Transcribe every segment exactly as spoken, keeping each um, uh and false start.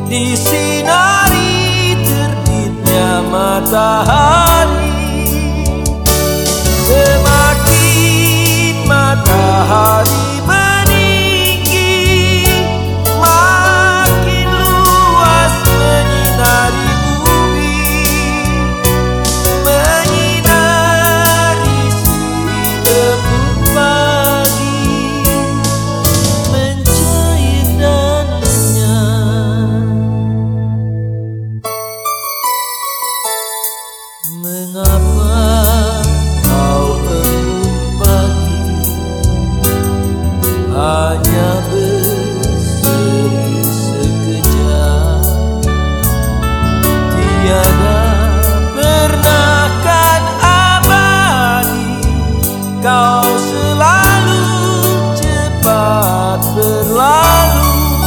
disinari terbitnya matahari. Semakin matahari meninggi, makin luas menyinari bumi, menyinari suri tepuk pagi, mencair dan lenyap. Mengapa kau embun pagi hanya berseri sekejap? Tiada pernah kan abadi, kau selalu cepat berlalu.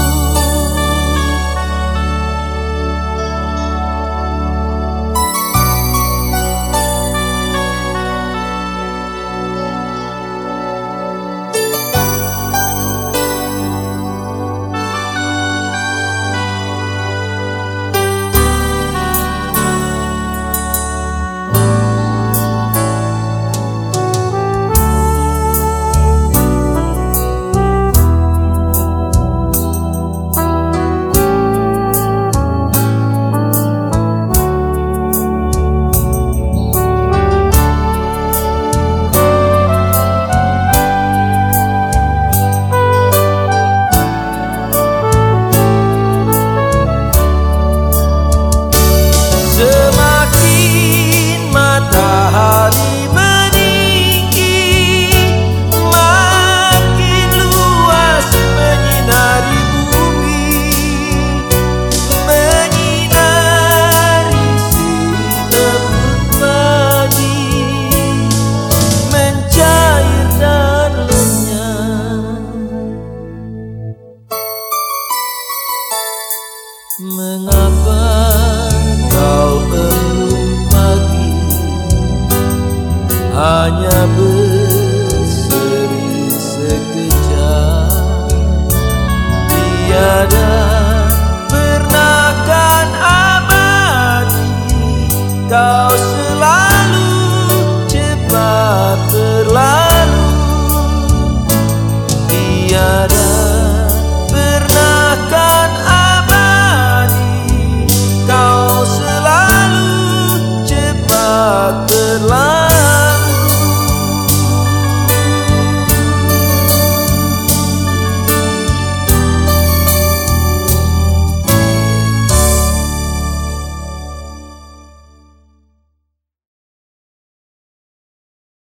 Semakin matahari meninggi, makin luas menyinari bumi, menyinari suri tepuk pagi, mencair dan lenyap. Mengapa kau embun pagi hanya berseri sekejap? Tiada